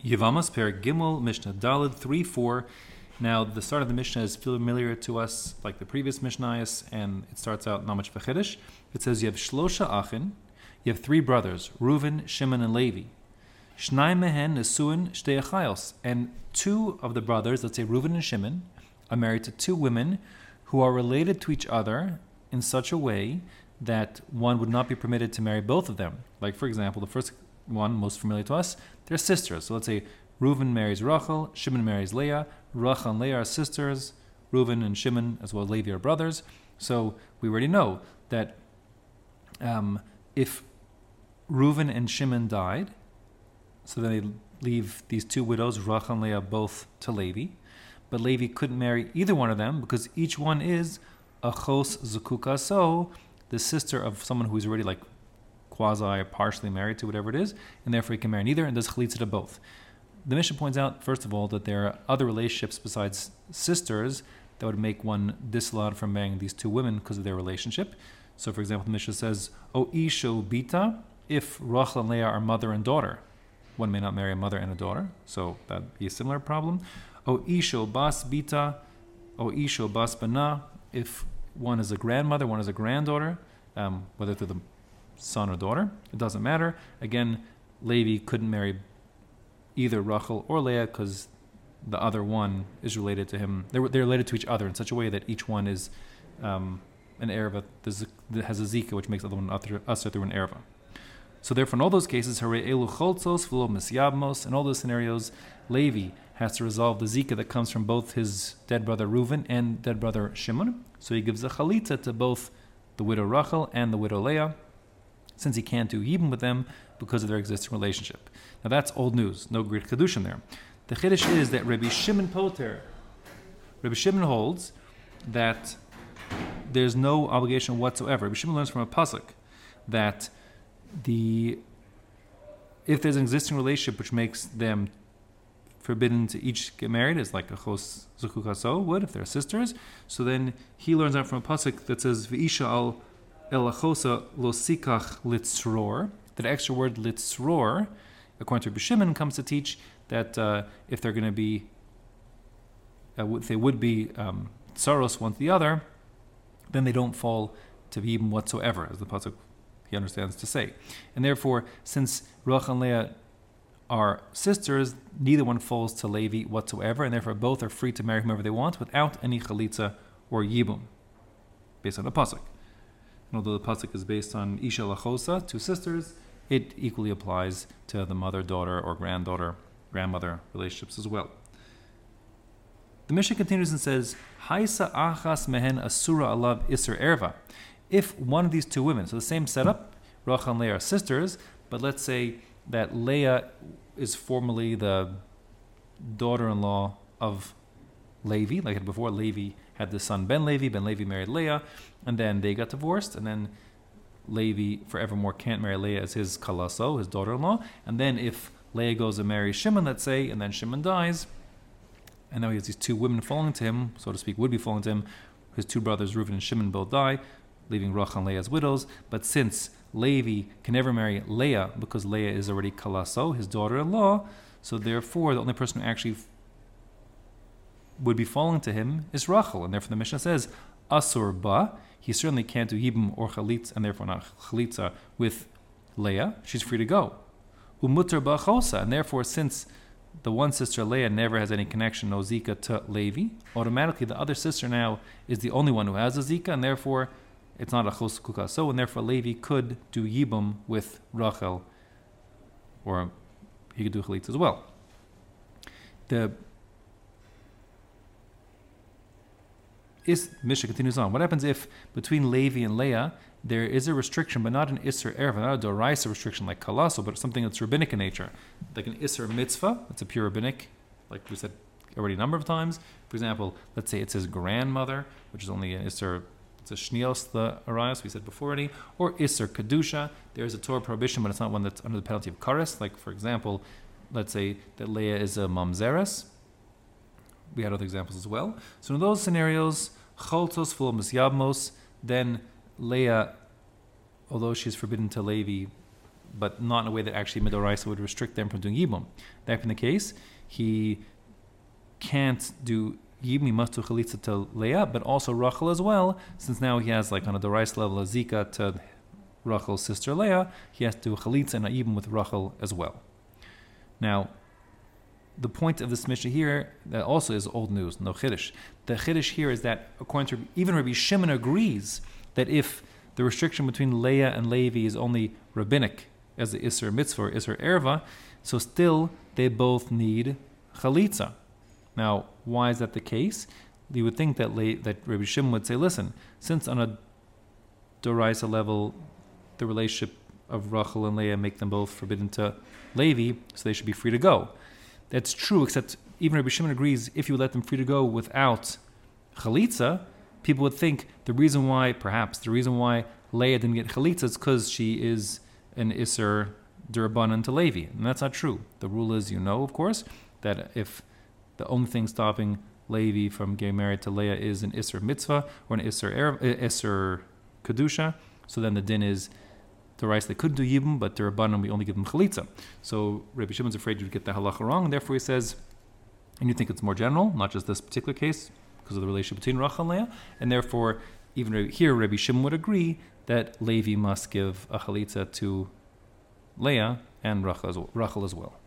Yevamas per Gimel Mishnah Daled 3-4. Now the start of the Mishnah is familiar to us, like the previous Mishnayos, and it starts out not much v'chiddush. It says you have Shlosha Achin, you have three brothers, Reuven, Shimon, and Levi. Shnai mehen nesuin shtei achayos, and two of the brothers, let's say Reuven and Shimon, are married to two women who are related to each other in such a way that one would not be permitted to marry both of them. Like, for example, the first one, most familiar to us, they're sisters. So let's say Reuven marries Rachel, Shimon marries Leah, Rachel and Leah are sisters, Reuven and Shimon as well as Levi are brothers. So we already know that if Reuven and Shimon died, so then they leave these two widows, Rachel and Leah, both to Levi. But Levi couldn't marry either one of them because each one is Achos Zukuka, so the sister of someone who's already like quasi partially married to whatever it is, and therefore he can marry neither and does chalitza to both. The Mishnah points out, first of all, that there are other relationships besides sisters that would make one disallowed from marrying these two women because of their relationship. So, for example, the Mishnah says, O isho bita, if Rachel and Leah are mother and daughter, one may not marry a mother and a daughter, so that would be a similar problem. O isho bas bita, O isho bas bana, if one is a grandmother, one is a granddaughter, whether through the son or daughter, it doesn't matter. Again, Levi couldn't marry either Rachel or Leah because the other one is related to him. They're related to each other in such a way that each one is an erva that has a zika, which makes the other one usher through an erva. So therefore, in all those cases, hare elu choltzos v'lo misyabmos, in all those scenarios, Levi has to resolve the zika that comes from both his dead brother Reuven and dead brother Shimon. So he gives a chalitza to both the widow Rachel and the widow Leah, since he can't do yibum with them because of their existing relationship. Now that's old news, no great chiddush in there. The chiddush is that Rabbi Shimon holds that there's no obligation whatsoever. Rabbi Shimon learns from a pasuk that if there's an existing relationship which makes them forbidden to each get married, as like a chos zukukaso would if they're sisters, so then he learns out from a pasuk that says v'isha al el achosa lo sikach litzror. That extra word litzror, according to Rabbi Shimon, comes to teach that if they're going to be, if they would be tsaros one to the other, then they don't fall to yibum whatsoever, as the pasuk he understands to say. And therefore, since Rachel and Leah are sisters, neither one falls to Levi whatsoever, and therefore both are free to marry whomever they want without any chalitza or yibum, based on the pasuk. And although the pasuk is based on Isha Lachosa, two sisters, it equally applies to the mother, daughter, or granddaughter, grandmother relationships as well. The Mishnah continues and says, Haisa achas mehen asura alav iser erva. If one of these two women, so the same setup, Rachel and Leah are sisters, but let's say that Leah is formerly the daughter-in-law of Levi, like before Levi had the son Ben Levi married Leah, and then they got divorced, and then Levi forevermore can't marry Leah as his kalaso, his daughter-in-law, and then if Leah goes and marries Shimon, let's say, and then Shimon dies, and now he has these two women falling to him, so to speak, would be falling to him, his two brothers Reuven and Shimon both die, leaving Rachel and Leah as widows, but since Levi can never marry Leah because Leah is already kalaso, his daughter-in-law, so therefore the only person who actually would be falling to him is Rachel, and therefore the Mishnah says, Asur ba, he certainly can't do yibum or chalitza, and therefore not chalitza with Leah, she's free to go. Umutter ba chosa, and therefore since the one sister Leah never has any connection, no zika to Levi, automatically the other sister now is the only one who has a zika, and therefore it's not a chos kuka. So, and therefore Levi could do yibum with Rachel, or he could do chalitza as well. The Mishnah continues on. What happens if between Levi and Leah there is a restriction, but not an Isser Erva, not a Doraisa restriction like Kalaso, but something that's rabbinic in nature, like an Isser Mitzvah, that's a pure rabbinic, like we said already a number of times. For example, let's say it's his grandmother, which is only an Isser, it's a Shnios, the Arias, we said before already, or Isser Kedusha, there's a Torah prohibition, but it's not one that's under the penalty of Kares, like for example, let's say that Leah is a Mamzeres. We had other examples as well. So in those scenarios, Choltos full of Misyabmos, then Leah, although she's forbidden to Levi but not in a way that actually Midoraisa would restrict them from doing Yibum. That being the case, he can't do Yibum, he must do Chalitza to Leah, but also Rachel as well, since now he has, like on a Doraisa level, a Zika to Rachel's sister Leah, he has to do a Chalitza and a Yibum with Rachel as well. Now, the point of this Mishnah here, that also is old news, no Chiddush. The Chiddush here is that, according to even Rabbi Shimon agrees that if the restriction between Leah and Levi is only rabbinic, as the Isser Mitzvah or Isser Erva, so still they both need Chalitza. Now, why is that the case? You would think that that Rabbi Shimon would say, listen, since on a Doraisa level, the relationship of Rachel and Leah make them both forbidden to Levi, so they should be free to go. That's true, except even Rabbi Shimon agrees if you let them free to go without Chalitza, people would think the reason why Leah didn't get Chalitza is because she is an Isser D'Rabbanan to Levi. And that's not true. The rule is, of course, that if the only thing stopping Levi from getting married to Leah is an Isser Mitzvah or an Isser Kedusha, so then the din is the rice they could do Yibum, but D'Rabbanan we only give them Chalitza. So Rabbi Shimon's afraid you'd get the halacha wrong, and therefore he says, and you think it's more general, not just this particular case, because of the relationship between Rachel and Leah, and therefore even here Rabbi Shimon would agree that Levi must give a Chalitza to Leah and Rachel as well.